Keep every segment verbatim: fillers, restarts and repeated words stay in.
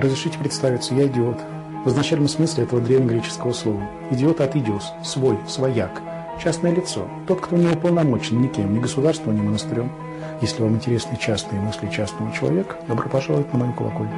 Разрешите представиться, я идиот. В изначальном смысле этого древнегреческого слова. Идиот от идиос, свой, свояк, частное лицо, тот, кто не уполномочен никем, ни государством, ни монастырем. Если вам интересны частные мысли частного человека, добро пожаловать на мою колокольню.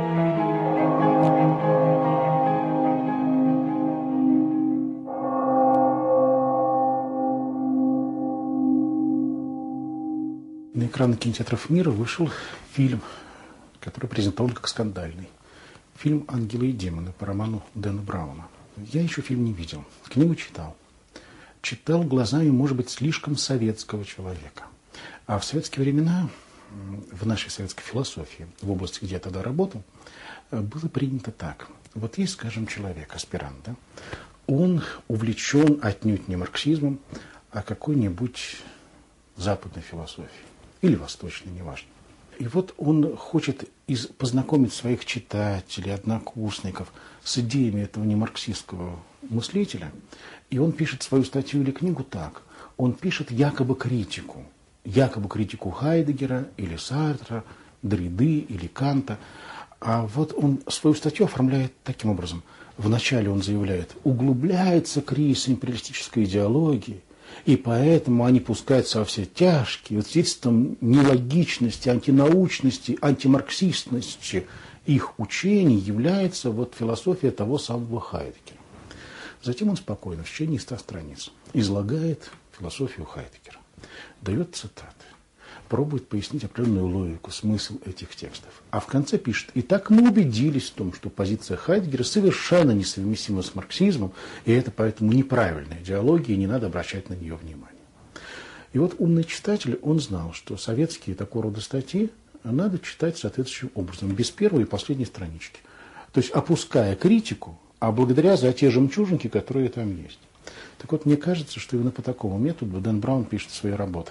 На экраны кинотеатров мира вышел фильм, который презентован как скандальный. Фильм «Ангелы и демоны» по роману Дэна Брауна. Я еще фильм не видел, книгу читал. Читал глазами, может быть, слишком советского человека. А в советские времена, в нашей советской философии, в области, где я тогда работал, было принято так. Вот есть, скажем, человек, аспирант, да? Он увлечен отнюдь не марксизмом, а какой-нибудь западной философией. Или восточной, неважно. И вот он хочет из, познакомить своих читателей, однокурсников с идеями этого немарксистского мыслителя. И он пишет свою статью или книгу так. Он пишет якобы критику. Якобы критику Хайдеггера или Сартра, Дриды или Канта. А вот он свою статью оформляет таким образом. Вначале он заявляет, углубляется кризис империалистической идеологии, и поэтому они пускаются во все тяжкие, вот свидетельством нелогичности, антинаучности, антимарксистности их учений является вот философия того самого Хайдеггера. Затем он спокойно, в течение ста страниц, излагает философию Хайдеггера, дает цитаты, пробует пояснить определенную логику, смысл этих текстов. А в конце пишет, итак, мы убедились в том, что позиция Хайдеггера совершенно несовместима с марксизмом, и это поэтому неправильная идеология, и не надо обращать на нее внимание. И вот умный читатель, он знал, что советские такого рода статьи надо читать соответствующим образом, без первой и последней странички. То есть опуская критику, а благодаря за те жемчужинки, которые там есть. Так вот, мне кажется, что именно по такому методу Дэн Браун пишет свои работы.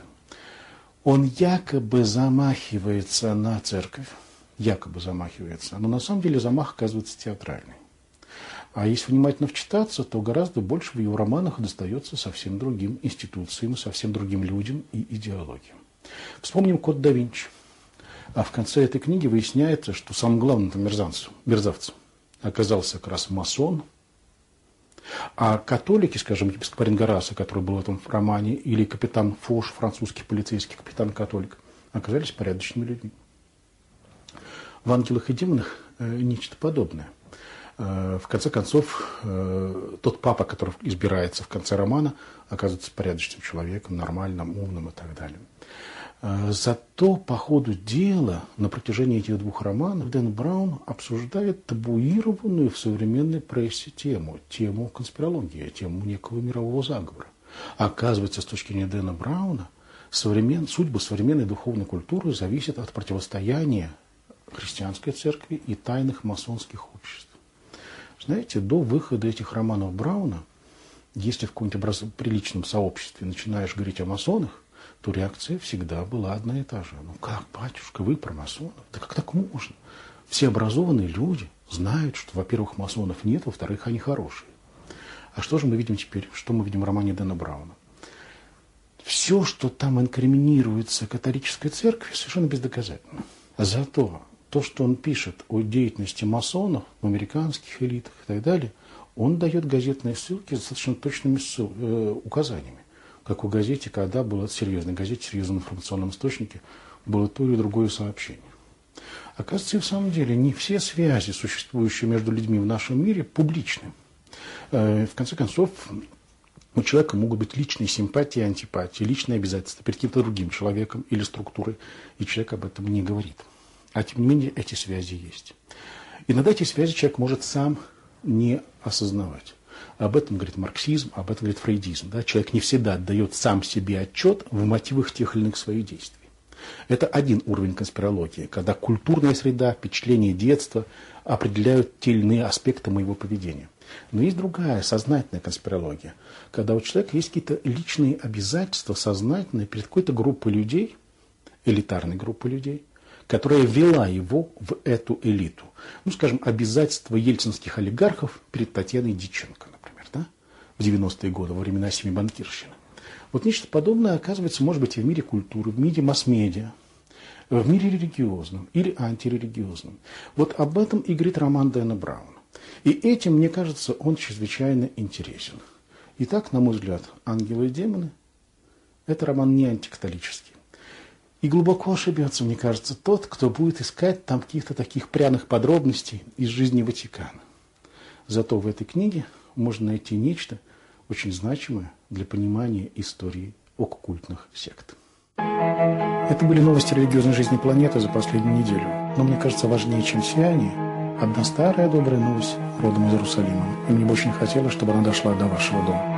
Он якобы замахивается на церковь, якобы замахивается, но на самом деле замах оказывается театральный. А если внимательно вчитаться, то гораздо больше в его романах достается совсем другим институциям, совсем другим людям и идеологиям. Вспомним «Код да Винчи». А в конце этой книги выясняется, что самым главным мерзавцем, мерзавцем оказался как раз масон. А католики, скажем, епископ Ренгараса, который был в этом романе, или капитан Фош, французский полицейский капитан-католик, оказались порядочными людьми. В «Ангелах и демонах» э, нечто подобное. Э, в конце концов, э, тот папа, который избирается в конце романа, оказывается порядочным человеком, нормальным, умным и так далее. Э, зато по ходу дела на протяжении этих двух романов Дэн Браун обсуждает табуированную в современной прессе тему, тему конспирологии, тему некого мирового заговора. Оказывается, с точки зрения Дэна Брауна, современ... судьба современной духовной культуры зависит от противостояния христианской церкви и тайных масонских обществ. Знаете, до выхода этих романов Брауна, если в каком-нибудь образ... приличном сообществе начинаешь говорить о масонах, то реакция всегда была одна и та же. Ну как, батюшка, вы про масонов? Да как так можно? Все образованные люди знают, что, во-первых, масонов нет, во-вторых, они хорошие. А что же мы видим теперь? Что мы видим в романе Дэна Брауна? Все, что там инкриминируется католической церкви, совершенно бездоказательно. Зато то, что он пишет о деятельности масонов в американских элитах и так далее, он дает газетные ссылки с достаточно точными ссыл, э, указаниями. Как в газете, когда было серьезной газете, серьезном информационном источнике, было то или другое сообщение. Оказывается, и в самом деле не все связи, существующие между людьми в нашем мире, публичны. В конце концов, у человека могут быть личные симпатии и антипатии, личные обязательства перед каким-то другим человеком или структурой, и человек об этом не говорит. А тем не менее, эти связи есть. Иногда эти связи человек может сам не осознавать. Об этом говорит марксизм, об этом говорит фрейдизм. Да? Человек не всегда отдает сам себе отчет в мотивах тех или иных своих действий. Это один уровень конспирологии, когда культурная среда, впечатления детства определяют те или иные аспекты моего поведения. Но есть другая, сознательная конспирология, когда у человека есть какие-то личные обязательства сознательные перед какой-то группой людей, элитарной группой людей, которая ввела его в эту элиту. Ну, скажем, обязательства ельцинских олигархов перед Татьяной Дьяченко, например, да? В девяностые годы, во времена семибанкирщины. Вот нечто подобное, оказывается, может быть и в мире культуры, в мире масс-медиа. в мире религиозном или антирелигиозном. Вот об этом и говорит роман Дэна Брауна. И этим, мне кажется, он чрезвычайно интересен. Итак, на мой взгляд, «Ангелы и демоны» – это роман не антикатолический. И глубоко ошибется, мне кажется, тот, кто будет искать там каких-то таких пряных подробностей из жизни Ватикана. Зато в этой книге можно найти нечто очень значимое для понимания истории оккультных сект. Это были новости религиозной жизни планеты за последнюю неделю. Но мне кажется, важнее, чем все они, одна старая добрая новость родом из Иерусалима. И мне бы очень хотелось, чтобы она дошла до вашего дома.